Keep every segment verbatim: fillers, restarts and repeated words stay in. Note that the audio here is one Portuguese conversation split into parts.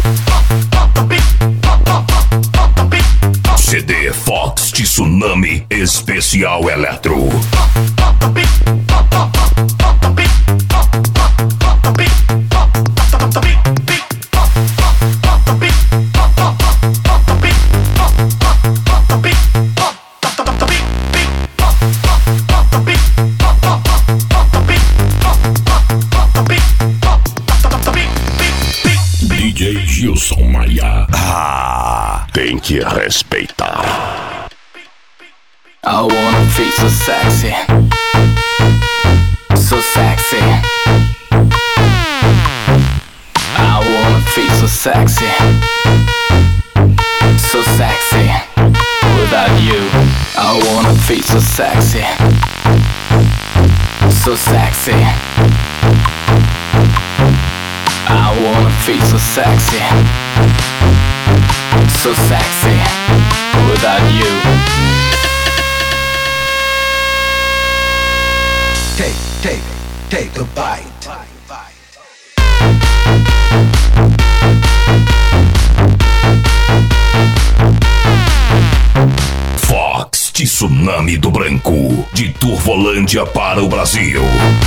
C D Fox Tsunami Especial Eletro. D J Gilson Maia. Ah, tem que respeitar. I wanna feel so sexy, so sexy. I wanna feel so sexy, so sexy. Without you, I wanna feel so sexy, so sexy. I wanna feel so sexy, so sexy. Without you. Take, take, take a bite. Fox Tsunami do Branco, de Turvolândia para o Brasil.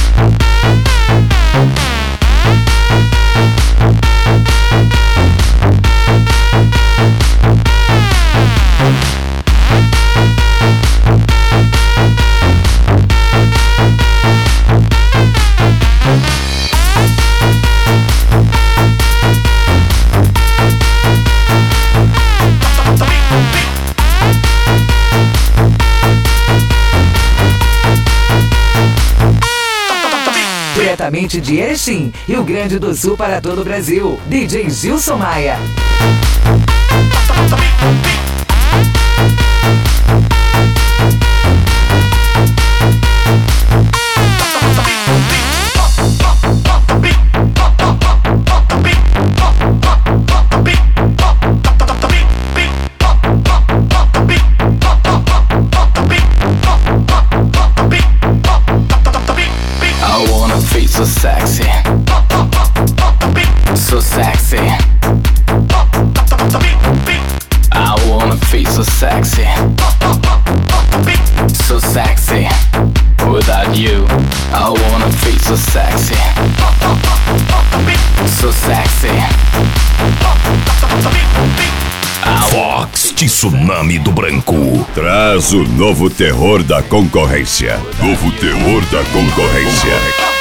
Diretamente de Erechim, Rio Grande do Sul para todo o Brasil, D J Gilson Maia. So sexy, so sexy. I wanna feel so sexy, so sexy. Without you, I wanna feel so sexy, so sexy. Fox Tsunami do Branco traz o novo terror da concorrência. Novo terror da concorrência.